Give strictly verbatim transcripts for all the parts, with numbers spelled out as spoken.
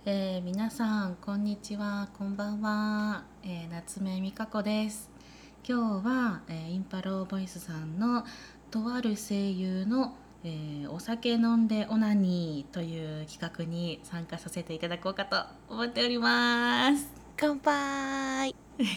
えー皆さんこんにちは、こんばんは、えー夏目美香子です。今日は、えーインパローボイスさんのとある声優の、えーお酒飲んでオナニーという企画に参加させていただこうかと思っております。 乾杯。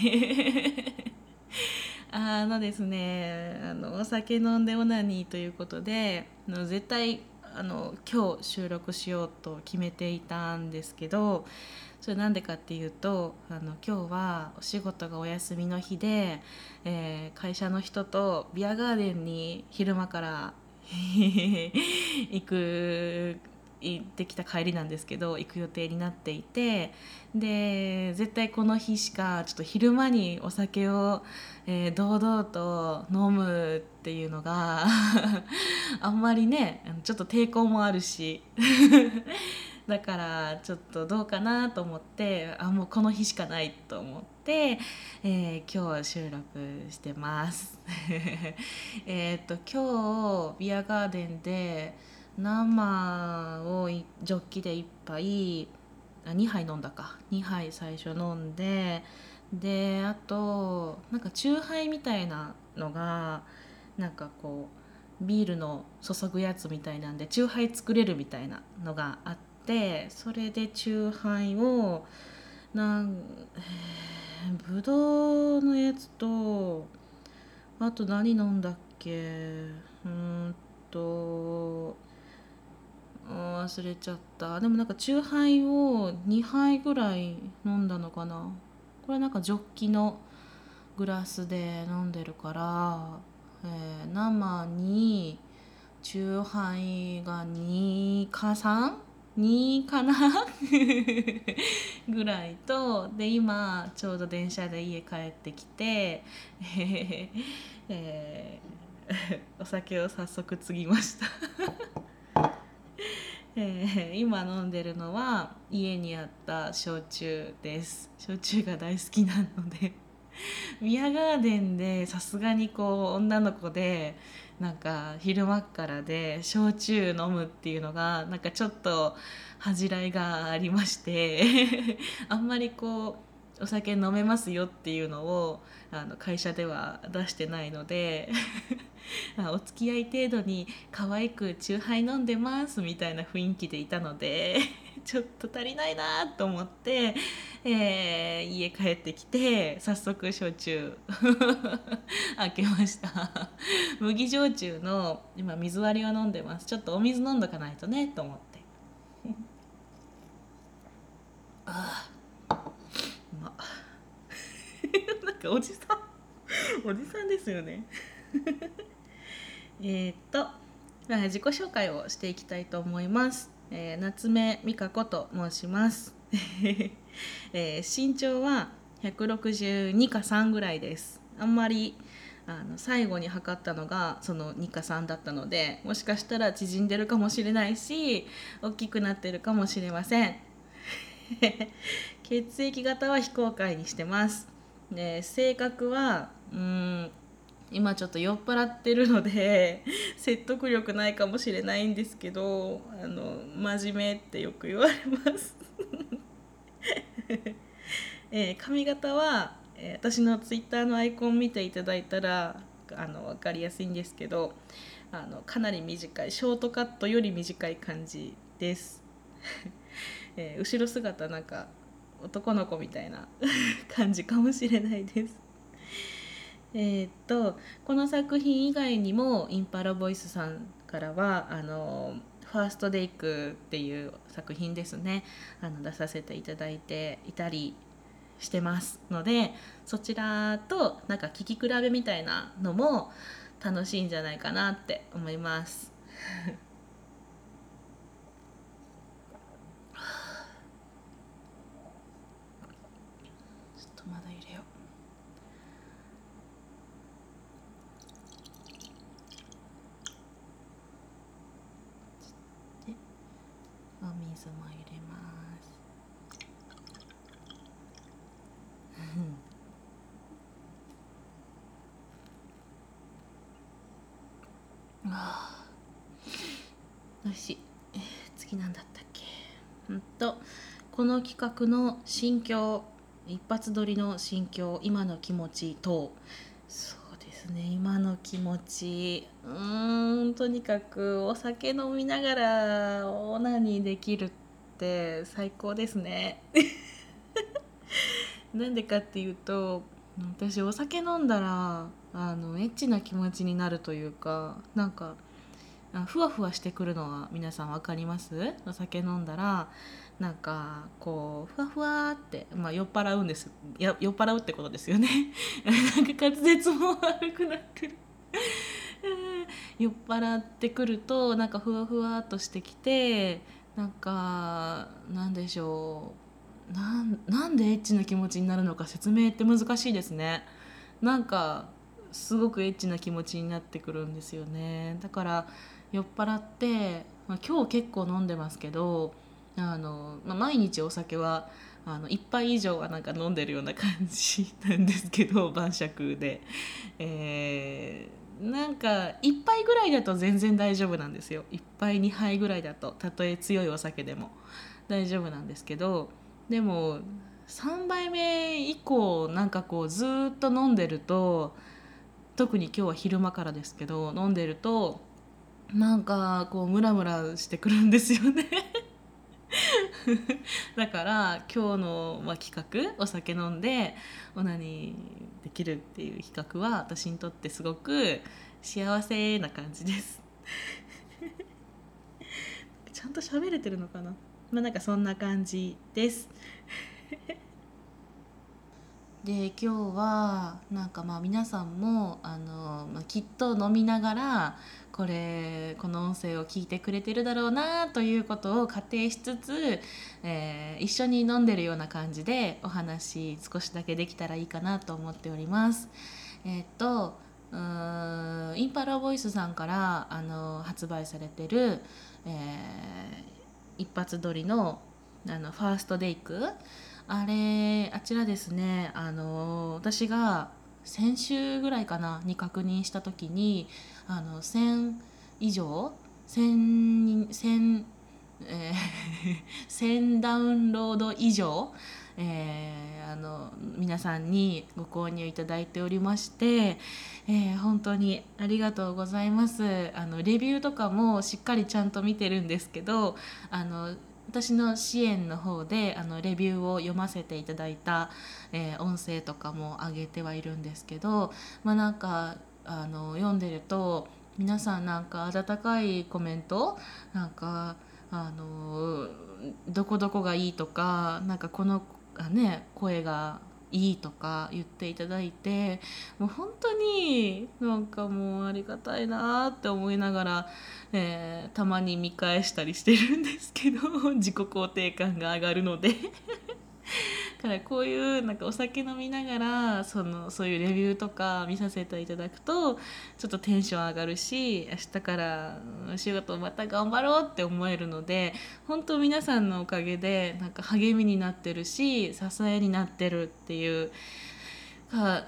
あのですね、あのお酒飲んでオナニーということで、あの絶対あの今日収録しようと決めていたんですけど、それなんでかっていうと、あの今日はお仕事がお休みの日で、えー会社の人とビアガーデンに昼間から行く行ってきた帰りなんですけど、行く予定になっていて、で絶対この日しかちょっと昼間にお酒を、えー堂々と飲むっていうのがあんまりね、ちょっと抵抗もあるしだからちょっとどうかなと思って、あもうこの日しかないと思って、えー今日収録してますえっと今日ビアガーデンで生をいジョッキでいっぱい、あにはい飲んだか、にはい最初飲んで、であとなんかチューハイみたいなのが、なんかこうビールの注ぐやつみたいなんでチューハイ作れるみたいなのがあって、それでチューハイをなん、えー、ぶどうのやつと、あと何飲んだっけ、うーんと忘れちゃった。でもなんかチューハイをにはいぐらい飲んだのかな。これなんかジョッキのグラスで飲んでるから、えー生にチューハイがにか さん? にかなぐらいと、で今ちょうど電車で家帰ってきて、えーえーお酒を早速継ぎましたえー今飲んでるのは家にあった焼酎です。焼酎が大好きなのでビアガーデンでさすがにこう女の子でなんか昼間っからで焼酎飲むっていうのがなんかちょっと恥じらいがありましてあんまりこうお酒飲めますよっていうのをあの会社では出してないのでお付き合い程度に可愛くチューハイ飲んでますみたいな雰囲気でいたのでちょっと足りないなと思って、えー家帰ってきて早速焼酎開けました麦焼酎の今水割りを飲んでます。ちょっとお水飲んどかないとねと思って。あーうまなんかおじさんおじさんですよねえーっと自己紹介をしていきたいと思います。えー夏目美香子と申しますえー身長はひゃくろくじゅうにかさんぐらいです。あんまりあの最後に測ったのがそのにかさんだったので、もしかしたら縮んでるかもしれないし大きくなってるかもしれません血液型は非公開にしてます。で性格はうーん今ちょっと酔っ払ってるので説得力ないかもしれないんですけど、あの真面目ってよく言われますえー髪型は、えー私のツイッターのアイコン見ていただいたらあの分かりやすいんですけど、あのかなり短いショートカットより短い感じです、えー後ろ姿なんか男の子みたいな感じかもしれないです。えーっとこの作品以外にもインパラボイスさんからはあのファーストデイクっていう作品ですね、あの出させていただいていたりしてますので、そちらとなんか聞き比べみたいなのも楽しいんじゃないかなって思います。ちょっとまだ入れよう。でお水も入れます。あー美味しい。えー次なんだったっけ。うんとこの企画の心境、一発撮りの心境、今の気持ち等。そうですね、今の気持ち、うーんとにかくお酒飲みながらオナニーできるって最高ですね。なんでかっていうと、私お酒飲んだらあのエッチな気持ちになるというか、なんかあふわふわしてくるのは皆さん分かります？お酒飲んだらなんかこうふわふわって、まあ、酔っ払うんです。いや酔っ払うってことですよね。なんか滑舌も悪くなってる。酔っ払ってくるとなんかふわふわっとしてきて、なんかなんでしょう、なんなんでエッチな気持ちになるのか説明って難しいですね。なんかすごくエッチな気持ちになってくるんですよね。だから酔っ払って、まあ、今日結構飲んでますけど、あの、まあ、毎日お酒はあのいっぱい以上はなんか飲んでるような感じなんですけど、晩酌で、えー、なんかいっぱいぐらいだと全然大丈夫なんですよ。いっぱいにはいぐらいだと、たとえ強いお酒でも大丈夫なんですけど、でもさんばいめ以降なんかこうずっと飲んでると、特に今日は昼間からですけど飲んでるとなんかこうムラムラしてくるんですよね。だから今日の、まあ、企画、お酒飲んでオナニーできるっていう企画は私にとってすごく幸せな感じです。ちゃんと喋れてるのかな。まあなんかそんな感じです。で今日はなんかまあ皆さんもあの、まあ、きっと飲みながらこれこの音声を聞いてくれてるだろうなということを仮定しつつ、えー一緒に飲んでるような感じでお話少しだけできたらいいかなと思っております。えーっとうーんインパラボイスさんからあの発売されてる、えー一発撮りのあのファーストデイク、あれあちらですね、あの私が先週ぐらいかなに確認した時にあのせん以上せんせんえーせんダウンロード以上、えーあの皆さんにご購入いただいておりまして、えー本当にありがとうございます。あのレビューとかもしっかりちゃんと見てるんですけど、あの私の支援の方であのレビューを読ませていただいた、えー音声とかも上げてはいるんですけど、まあなんかあの読んでると皆さんなんか温かいコメント、なんかあのどこどこがいいとか、なんかこのあ、ね、声がいいとか言っていただいて、もう本当になんかもうありがたいなって思いながら、えーたまに見返したりしてるんですけど、自己肯定感が上がるので。だからこういうなんかお酒飲みながらそのそういうレビューとか見させていただくとちょっとテンション上がるし、明日からお仕事また頑張ろうって思えるので、本当皆さんのおかげでなんか励みになってるし支えになってるっていうか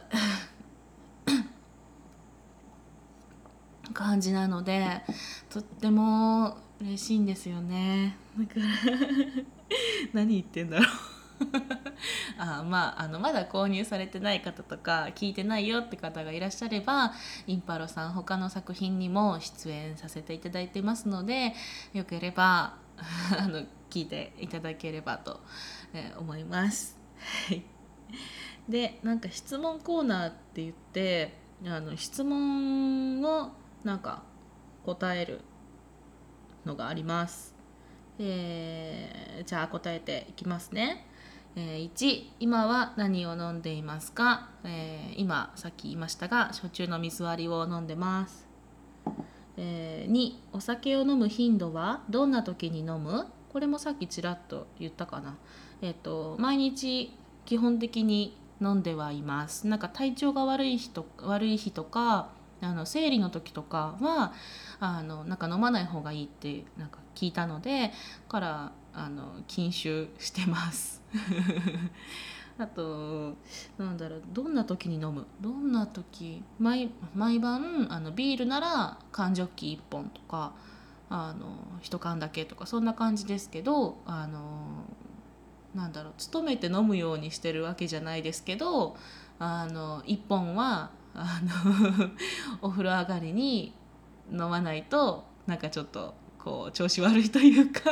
感じなので、とっても嬉しいんですよね。だから何言ってんだろう。あまあ、あのまだ購入されてない方とか聞いてないよって方がいらっしゃれば、インパロさん他の作品にも出演させていただいてますので、よければあの聞いていただければと、えー思います。はい。でなんか質問コーナーって言ってあの質問をなんか答えるのがあります。えーじゃあ答えていきますね。えーいち、今は何を飲んでいますか？えー今さっき言いましたが焼酎の水割りを飲んでます。えーに、お酒を飲む頻度はどんな時に飲む？これもさっきちらっと言ったかな。えっ、と毎日基本的に飲んではいます。なんか体調が悪い日と悪い日とかあの生理の時とかはあのなんか飲まない方がいいってなんか聞いたのでからあの禁酒してます。あとなんだろう、どんな時に飲む、どんな時毎毎晩あのビールなら缶ジョッキいっぽんとかあのいち缶だけとかそんな感じですけど、あのなんだろう勤めて飲むようにしてるわけじゃないですけど、あのいっぽんはあのお風呂上がりに飲まないとなんかちょっとこう調子悪いというか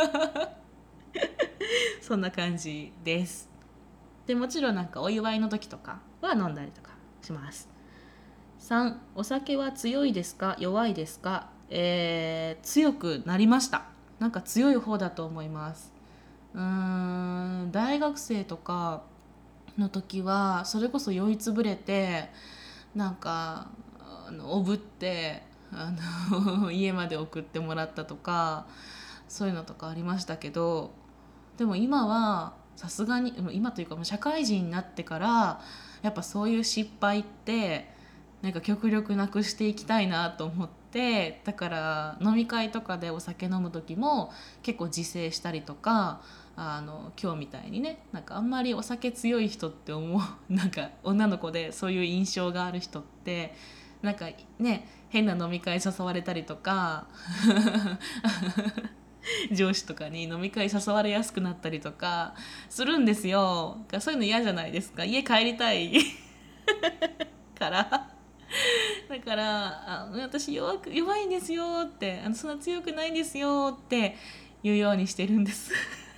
そんな感じです。でもちろんなんかお祝いの時とかは飲んだりとかします。さん、お酒は強いですか弱いですか？えー、強くなりました。なんか強い方だと思います。うーん大学生とかの時はそれこそ酔いつぶれてなんかあのおぶってあの家まで送ってもらったとかそういうのとかありましたけど、でも今はさすがに今というかもう社会人になってからやっぱそういう失敗ってなんか極力なくしていきたいなと思って、だから飲み会とかでお酒飲む時も結構自制したりとか、あの今日みたいにねなんかあんまりお酒強い人って思うなんか女の子でそういう印象がある人ってなんかね変な飲み会誘われたりとか上司とかに飲み会誘われやすくなったりとかするんですよ。そういうの嫌じゃないですか。家帰りたいからだからあ私弱く弱いんですよってあのそんな強くないんですよって言うようにしてるんです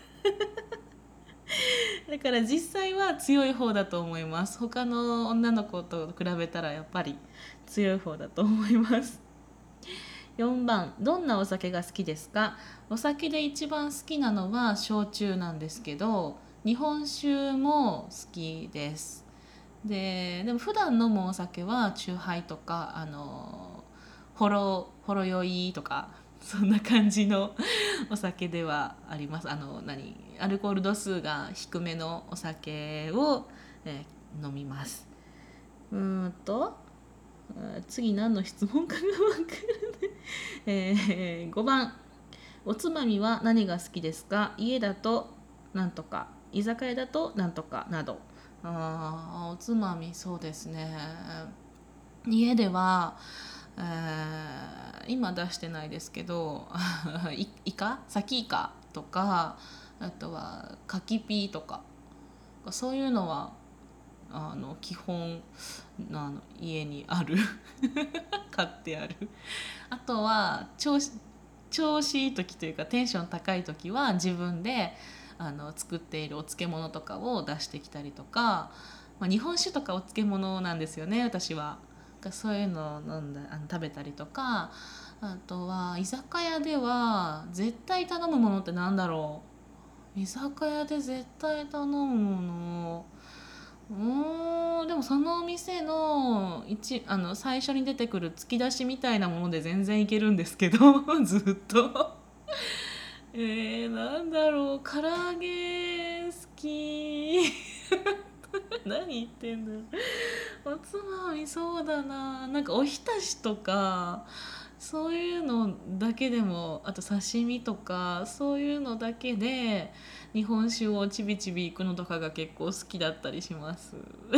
だから実際は強い方だと思います。他の女の子と比べたらやっぱり強い方だと思います。よんばん、どんなお酒が好きですか？お酒で一番好きなのは焼酎なんですけど日本酒も好きです。ででも普段飲むお酒は酎ハイとかあのほろほろ酔いとかそんな感じのお酒ではあります。あの何アルコール度数が低めのお酒を、えー飲みます。うーんと次何の質問かが分かるね、えー、ごばん、おつまみは何が好きですか？家だとなんとか居酒屋だとなんとかなど。あおつまみそうですね、家では、えー今出してないですけどいイカサキイカとかあとはカキピーとかそういうのはあの基本あの家にある買ってある。あとは調子調子いい時というかテンション高い時は自分であの作っているお漬物とかを出してきたりとか、まあ、日本酒とかお漬物なんですよね私は。そういうのを飲んだあの食べたりとか、あとは居酒屋では絶対頼むものってなんだろう。居酒屋で絶対頼むものうーんでもそのお店の一あの最初に出てくる突き出しみたいなもので全然いけるんですけどずっとえー、なんだろう唐揚げ好き何言ってんだおつまみそうだな、なんかおひたしとかそういうのだけでも、あと刺身とかそういうのだけで日本酒をちびちび行くのとかが結構好きだったりします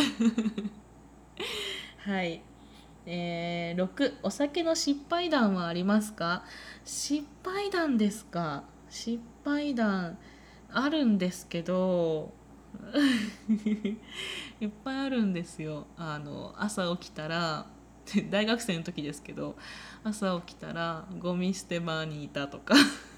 はい。えー、ろく、お酒の失敗談はありますか？失敗談ですか？失敗談あるんですけどいっぱいあるんですよ。あの朝起きたら大学生の時ですけど朝起きたらゴミ捨て場にいたとか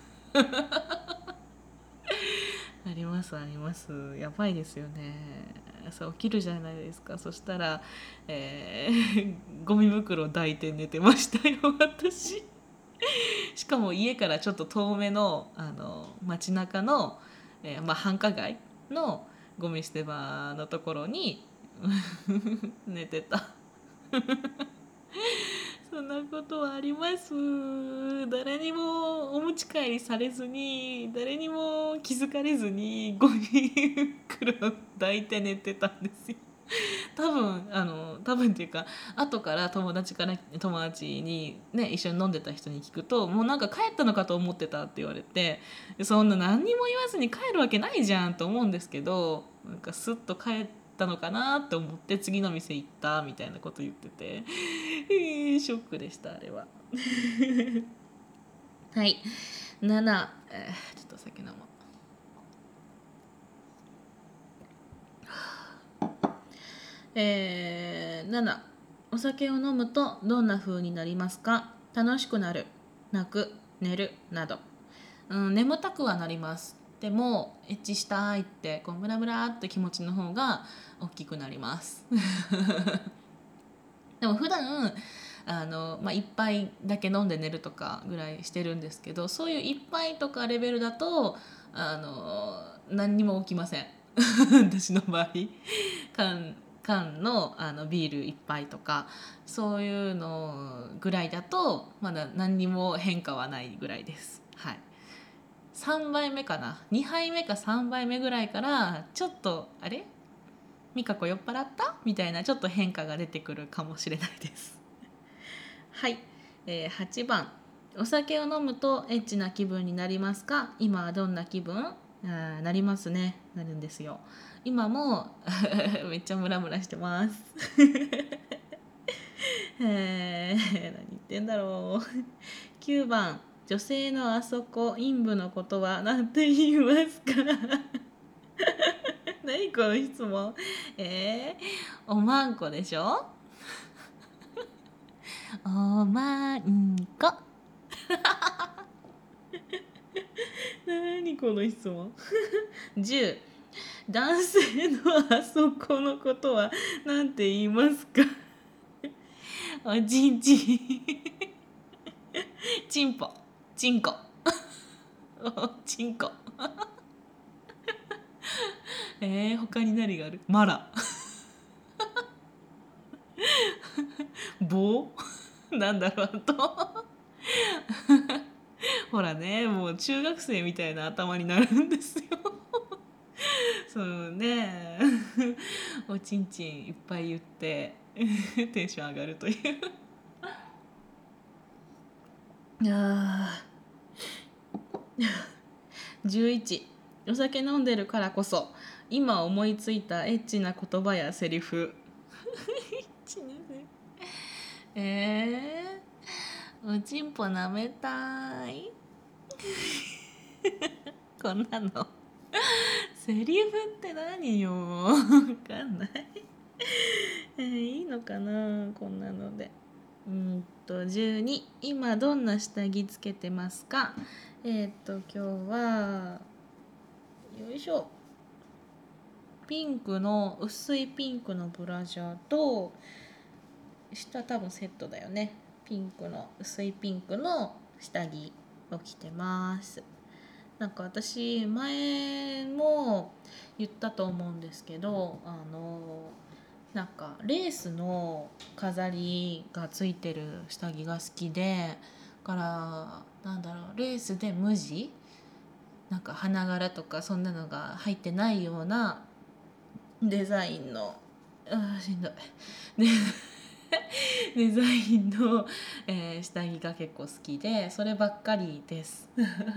ありますあります。やばいですよね。朝起きるじゃないですか。そしたら、えーゴミ袋抱いて寝てましたよ私。しかも家からちょっと遠めのあの街中の、えーまあ、繁華街のゴミ捨て場のところに寝てた。そんなことはあります。誰にもお持ち帰りされずに誰にも気づかれずにゴミ袋抱いて寝てたんですよ。多分あの多分っていうか後から友達から友達にね一緒に飲んでた人に聞くともうなんか帰ったのかと思ってたって言われて、そんな何にも言わずに帰るわけないじゃんと思うんですけど、なんかスッと帰ったのかなって思って次の店行ったみたいなこと言っててえーショックでしたあれははい。なな、えーちょっとお酒飲もう。 えー、なな、お酒を飲むとどんな風になりますか？楽しくなる、泣く、寝るなど、うん、眠たくはなります。でもエッチしたいってこうムラムラって気持ちの方が大きくなりますでも普段あの、まあ、いっぱいだけ飲んで寝るとかぐらいしてるんですけど、そういういっぱいとかレベルだとあの何にも起きません私の場合缶缶のあのビールいっぱいとかそういうのぐらいだとまだ何にも変化はないぐらいです。はい、さんばいめかな、にはいめかさんばいめぐらいからちょっとあれ美香子酔っ払ったみたいなちょっと変化が出てくるかもしれないですはい、えー、はちばん、お酒を飲むとエッチな気分になりますか？今はどんな気分？あーなりますね、なるんですよ。今もめっちゃムラムラしてますえー、何言ってんだろうきゅうばん、女性のあそこ陰部のことは何て言いますか何この質問。えー、おまんこでしょおまんこ何この質問じゅう、男性のあそこのことは何て言いますか？おちんちんちんぽちんこおちんこえー、他に何がある？マラ棒なんだろう、あとほらね、もう中学生みたいな頭になるんですよそうねおちんちんいっぱい言ってテンション上がるというあじゅういち、お酒飲んでるからこそ今思いついたエッチな言葉やセリフエッチなセリフえー、おちんぽ舐めたいこんなのセリフって何よわかんないえー、いいのかなこんなので。うんとじゅうに、今どんな下着つけてますか？えっ、ー、と今日はよいしょ、ピンクの薄いピンクのブラジャーと下多分セットだよね、ピンクの薄いピンクの下着を着てます。なんか私前も言ったと思うんですけど、あのなんかレースの飾りがついてる下着が好きで、からなんだろう、レースで無地なんか花柄とかそんなのが入ってないようなデザインのあーしんどいデザインの、えー下着が結構好きでそればっかりです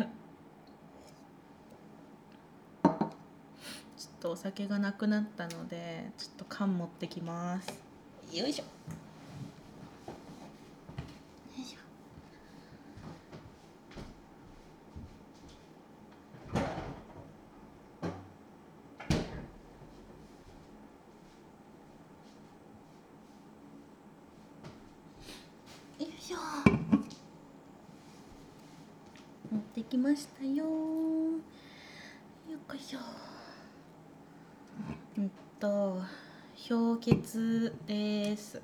ちょっとお酒がなくなったのでちょっと缶持ってきます。よいしょよいしょよいしょ持ってきましたよ。よっこいしょ。えっと氷結です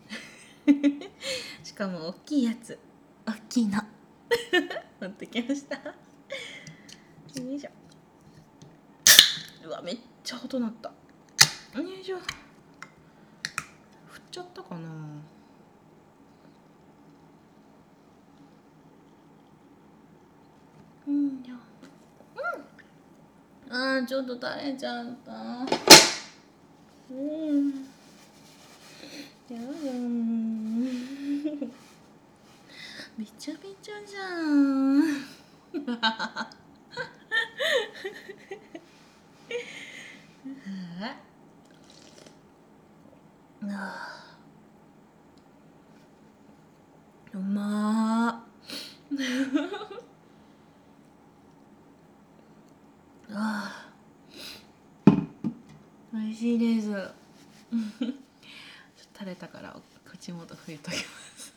しかも大きいやつ、大きいの持ってきましたよいしょ。うわめっちゃ音鳴った。よいしょ、振っちゃったかな。うんじゃうんあーちょっと垂れちゃった。うんやだーびちゃびちゃじゃんあうまーあ美味しいです。 ちょっと垂れたから口元拭いときます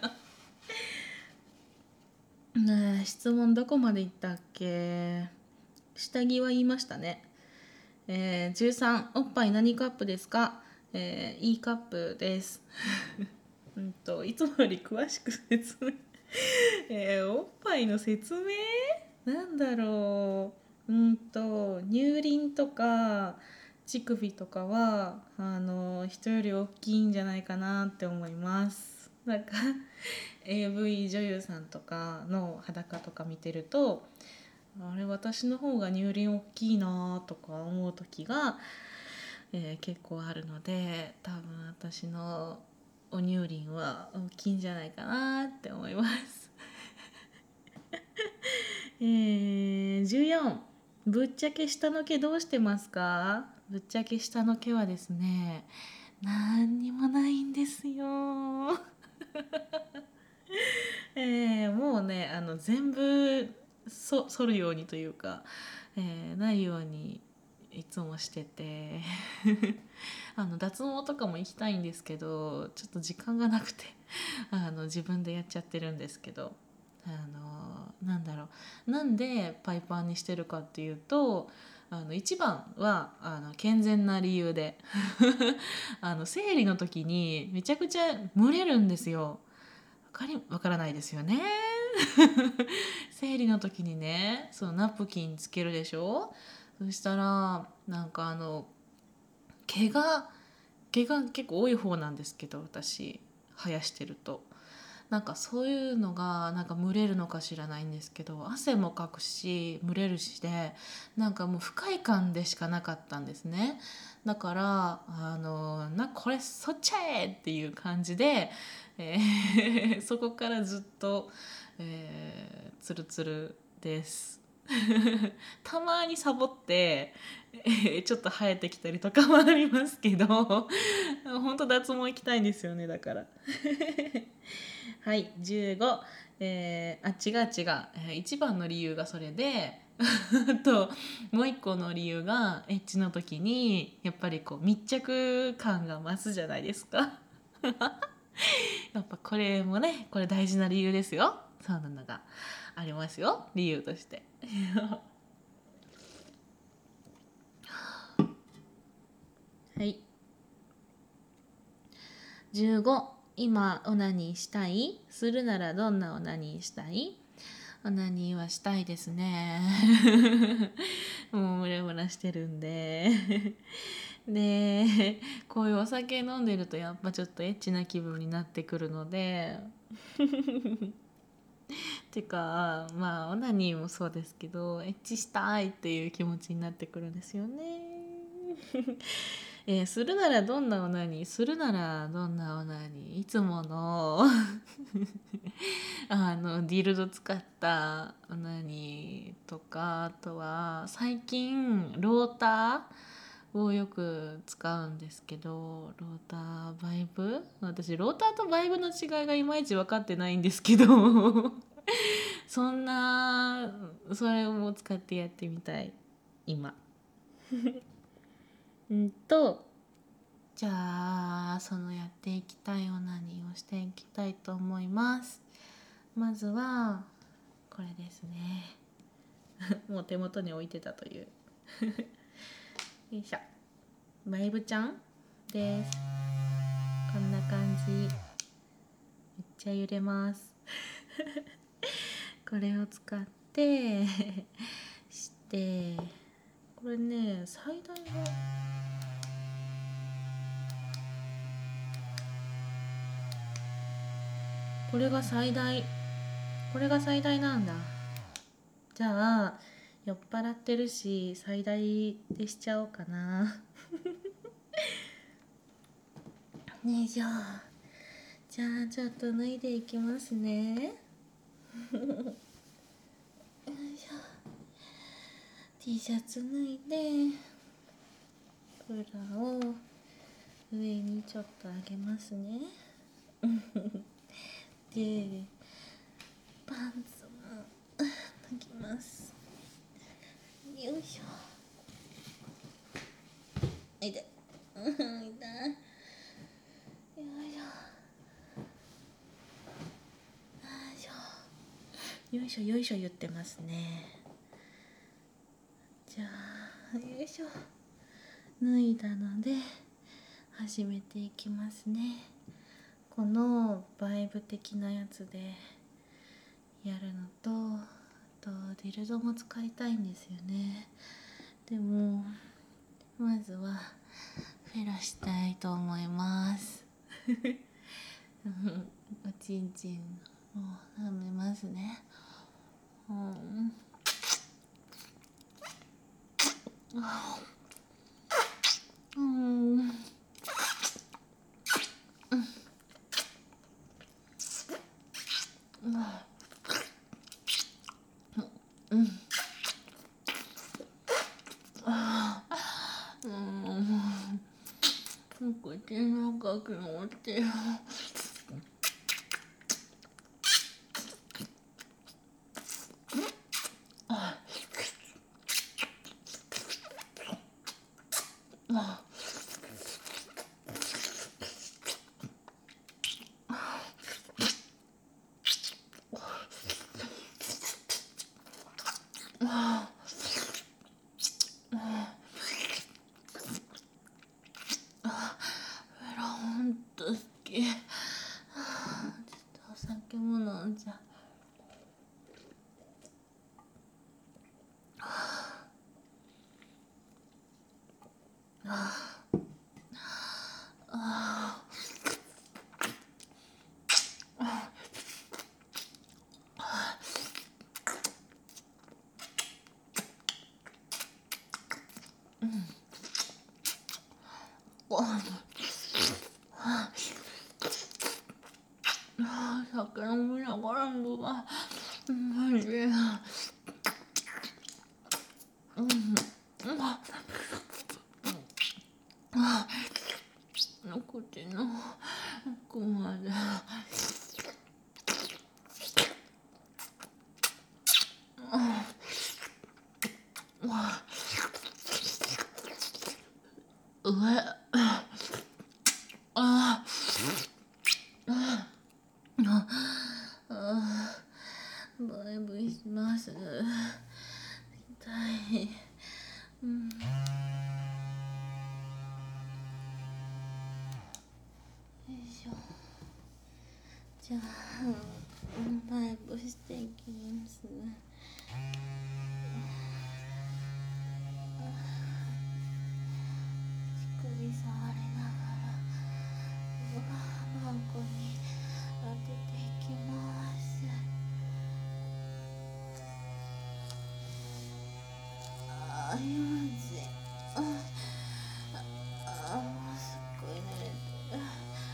ねえ、質問どこまでいったっけ。下着は言いましたね。えー、じゅうさん、おっぱい何カップですか。えー、E カップですうんといつもより詳しく説明えー、おっぱいの説明なんだろう。うんと乳輪とか乳首とかはあの人より大きいんじゃないかなって思います。なんかエーブイ 女優さんとかの裸とか見てると、あれ私の方が乳輪大きいなとか思う時が、えー結構あるので、多分私のお乳輪は大きいんじゃないかなって思いますえー、じゅうよん、ぶっちゃけ下の毛どうしてますか。ぶっちゃけ下の毛はですね、なんにもないんですよえー、もうね、あの全部そ剃るようにというか、えーないようにいつもしててあの脱毛とかも行きたいんですけど、ちょっと時間がなくてあの自分でやっちゃってるんですけど、あのなんだろう、なんでパイパンにしてるかっていうと、あの一番はあの健全な理由であの生理の時にめちゃくちゃ蒸れるんですよ。わかりわからないですよね生理の時にね、そのナプキンつけるでしょ。そしたらなんかあの毛が毛が結構多い方なんですけど、私生やしてるとなんかそういうのがなんか蒸れるのか知らないんですけど、汗もかくし蒸れるしで、なんかもう不快感でしかなかったんですね。だからあのなこれそっちゃえっていう感じで、えーそこからずっと、えー、ツルツルですたまにサボって、えーちょっと生えてきたりとかもありますけど本当脱毛行きたいんですよね、だからはい、じゅうご、えー、あ違う違う、えー一番の理由がそれであともう一個の理由がエッチの時にやっぱりこう密着感が増すじゃないですかやっぱこれもね、これ大事な理由ですよ。そうなのがありますよ、理由としてはいじゅうご、今オナニーしたい？するならどんなオナニーしたい？オナニーはしたいですねもうムラムラしてるんででこういうお酒飲んでるとやっぱちょっとエッチな気分になってくるのでてかまあオナニーもそうですけど、エッチしたいっていう気持ちになってくるんですよねえーするならどんなオナニーするならどんなオナニーいつものあのディルド使ったオナニーとか、あとは最近ローターをよく使うんですけど、ローターバイブ、私ローターとバイブの違いがいまいち分かってないんですけどそんなそれを使ってやってみたい今うんとじゃあそのやっていきたいオナニーをしていきたいと思います。まずはこれですねもう手元に置いてたというよいしょ、バイブちゃんです。こんな感じ、めっちゃ揺れますこれを使ってしてこれね、最大がこれが最大これが最大なんだ。じゃあ酔っ払ってるし最大でしちゃおうかなよいしょ。じゃあちょっと脱いでいきますねよいしょ。 T シャツ脱いでブラを上にちょっと上げますねでパンツも脱ぎます。よいしょ。いで痛い。よいしょ。よいしょよいしょ言ってますね。じゃあよいしょ、脱いだので始めていきますね。このバイブ的なやつでやるのと、あとディルドも使いたいんですよね。でもまずはフェラしたいと思いますおちんちんを舐めますね。うん、うん、うん、うん、あー、うん、口の中気持ちいい。ほんと好き。ちょっとお酒も飲んじゃう。酒飲みながらのがマジで、うん、口の奥まで。うえ、ああ、バイブします。痛い。うん。よいしょ。じゃあ、バイブしていきますね。乳首触りながらマンコに当てていきます。あー、気持ちいい。ああ、もうすっごい慣れてる。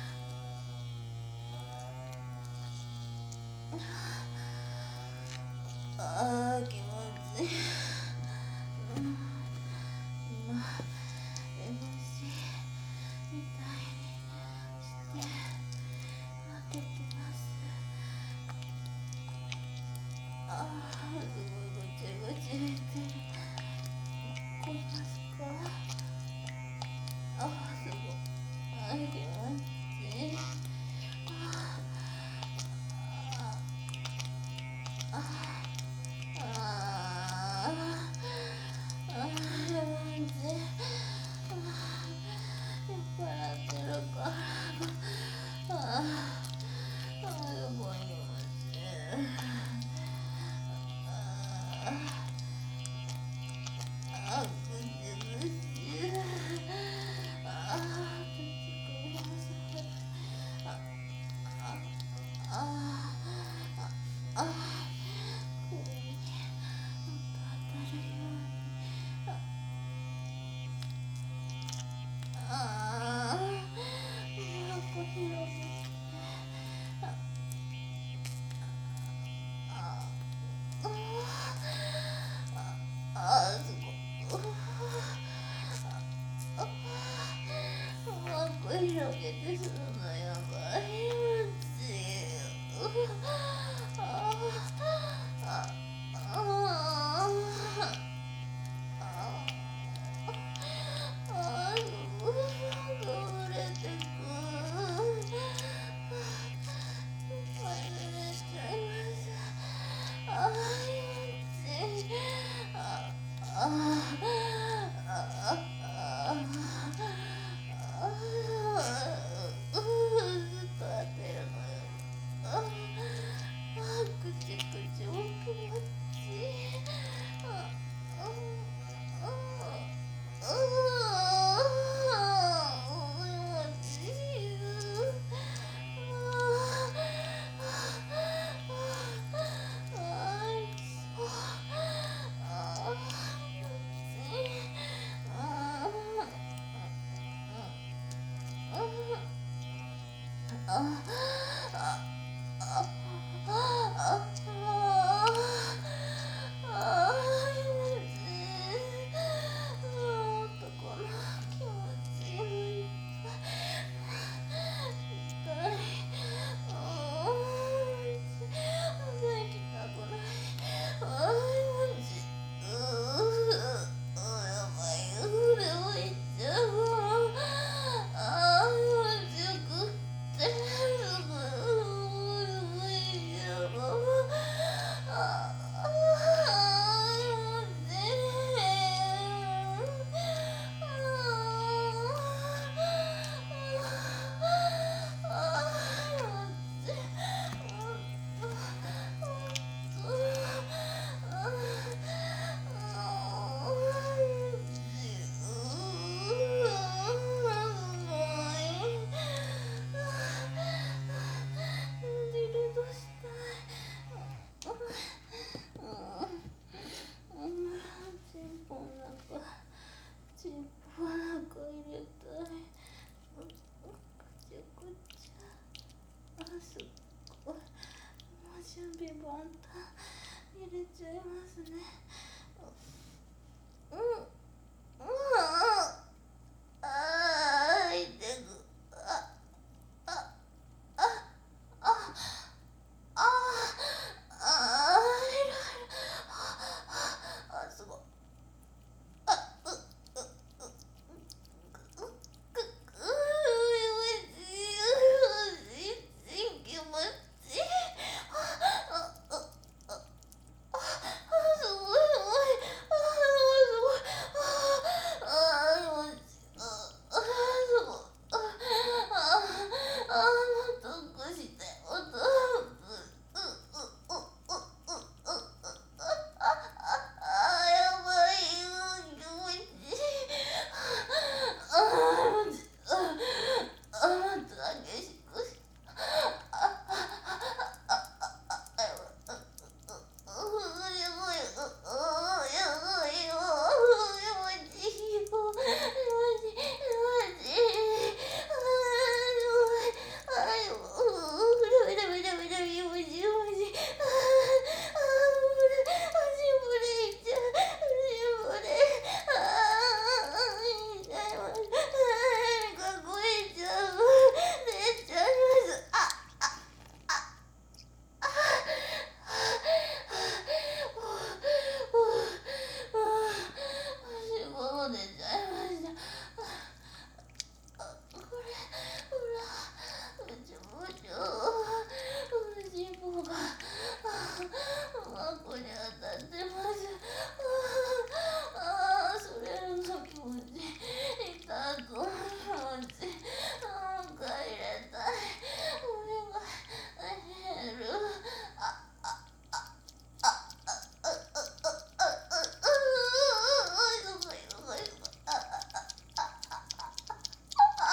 あー、気持ちいい。うん、今エムシーみたいにして当ててます。あー、すごいぐちぐち言ってる。聞こえますか？あー、すごい。あー、気持ちいい。あー、あー、あー、あー、気持ちいい。あー、酔っ払ってるから。あー、あー、すごい気持ちいい。あー、あ、ぐちぐち。ああ、ちょっとごめんなさい。あ、あ、あ、あ、あ、首にもっと当たるように。あ、ああ、もっと広げて。あ、あ、あ、あ、あ、すごい。あ、うまく広げてするのやばい。気持ちいい。ああ、ああ、ああ、ああ、すごい。 ちゃいますね。うん、うん、ああ、痛く、あ、あ、あ、あ、あ、あ、いろいろ、あ、すごい、あ、う、う、う、う、く、く、気持ちいい、気持ちいい、あ、あ、あ、あ、すごい、すごい、あ、すごい、あ、あ、気持ちいい、あ、あ、すごい、あ、あ、あ、もっと起こして、もっと、う、う、う、う、う、う、う、あ、あ、やばい、気持ちいい、あ、気持ちいい、あ、もっと激しくし、あ、あ、あ、あ、あ、やばい、もう出ちゃいました。あ、これ、ほら、うちもちょ、うちもが、あ、こに当たってます。ああ、それの気持ち、痛く気持ち、ああ、帰りたい。お願い、減る。あ、あ、あ、あ、あ、あ、あ、あ、あ、あ、すごい、すごい、すごい。あ、あ、あ、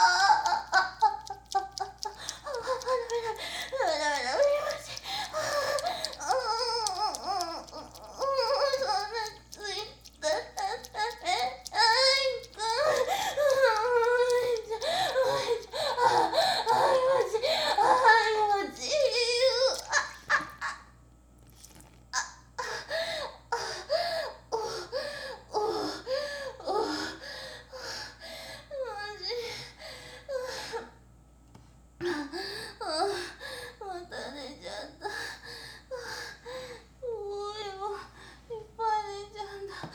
また寝ちゃった。すごいよ、いっぱい寝ちゃうんだ。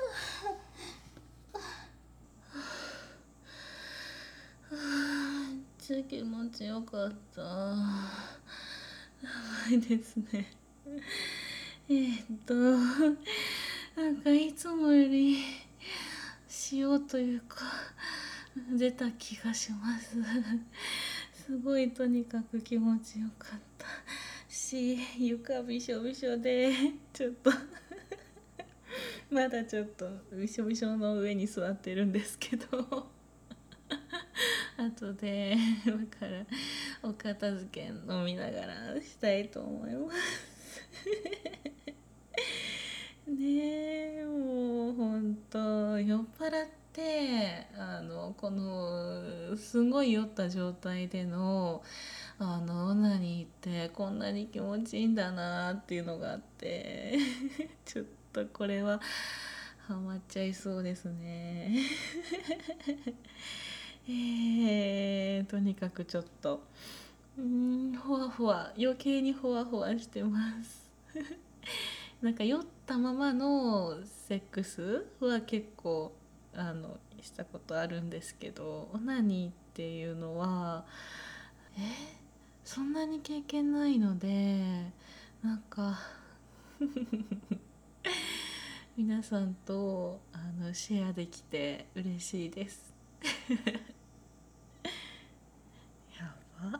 めっちゃ気持ちよかった。やばいですね。えー、っとなんかいつもより塩というか出た気がします。すごいとにかく気持ちよかったし、床びしょびしょでちょっとまだちょっとびしょびしょの上に座ってるんですけど後で今からお片付け飲みながらしたいと思いますねえ、もうほんと酔っ払ってあのこのすごい酔った状態でのあのオナニーってこんなに気持ちいいんだなっていうのがあってちょっとこれはハマっちゃいそうですねえー、とにかくちょっとうーんほわほわ余計にほわほわしてますなんか酔ったままのセックスは結構あのしたことあるんですけど、オナニーっていうのはえそんなに経験ないので、なんか皆さんとあのシェアできて嬉しいですやば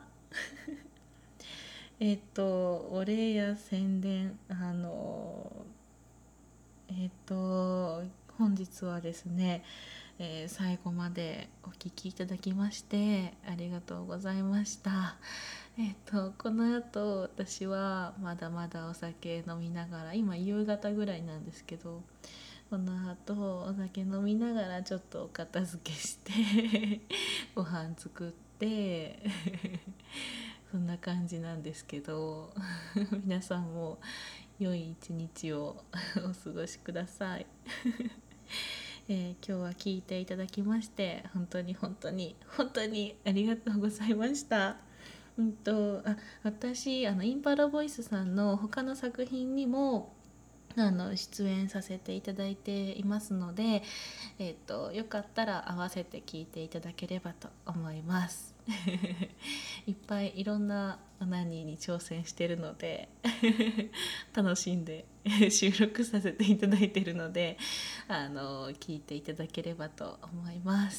えっとお礼や宣伝、あのえっと本日はですね、えー最後までお聞きいただきましてありがとうございました。えっとこの後私はまだまだお酒飲みながら、今夕方ぐらいなんですけど、この後お酒飲みながらちょっとお片付けしてご飯作ってそんな感じなんですけど皆さんも良い一日をお過ごしください。えー今日は聞いていただきまして本当に本当に本当にありがとうございました。うんとあ私あのインパラボイスさんの他の作品にもあの出演させていただいていますので、えっとよかったら合わせて聞いていただければと思います。いっぱいいろんな何に挑戦してるので楽しんで収録させていただいているので、あの聞いていただければと思います。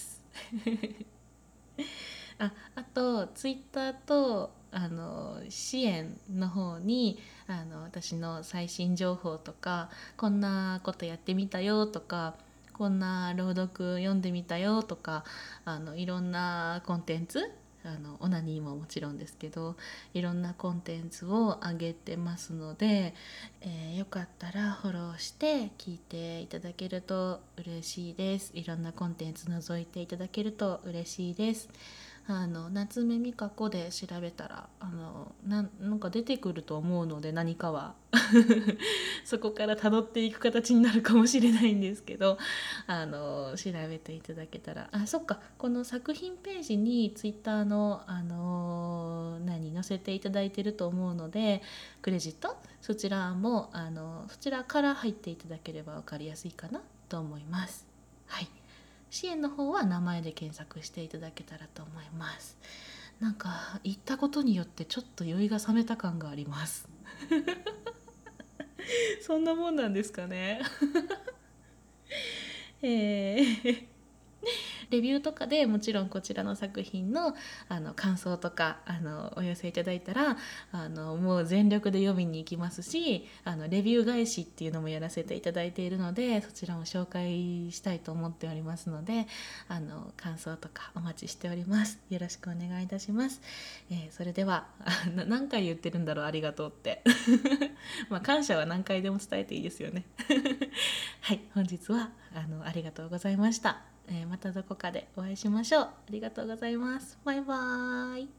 ああとツイッターとあの支援の方にあの私の最新情報とかこんなことやってみたよとかこんな朗読読んでみたよとかあのいろんなコンテンツあのオナニーももちろんですけどいろんなコンテンツを上げてますので、えーよかったらフォローして聞いていただけると嬉しいです。いろんなコンテンツ覗いていただけると嬉しいです。あの夏目美香子で調べたらあのななんか出てくると思うので何かはそこから辿っていく形になるかもしれないんですけどあの調べていただけたらあそっかこの作品ページにツイッターのあの何載せていただいてると思うのでクレジットそちらもあのそちらから入っていただければ分かりやすいかなと思います。はい、支援の方は名前で検索していただけたらと思います。なんか言ったことによってちょっと酔いが冷めた感があります。そんなもんなんですかね。えーレビューとかでもちろんこちらの作品のあの感想とかあのお寄せいただいたらあのもう全力で読みに行きますしあのレビュー返しっていうのもやらせていただいているのでそちらも紹介したいと思っておりますのであの感想とかお待ちしております。よろしくお願いいたします。えーそれではな何回言ってるんだろうありがとうってまあ感謝は何回でも伝えていいですよね。はい本日はあのありがとうございました。えーまたどこかでお会いしましょう。ありがとうございます。バイバーイ。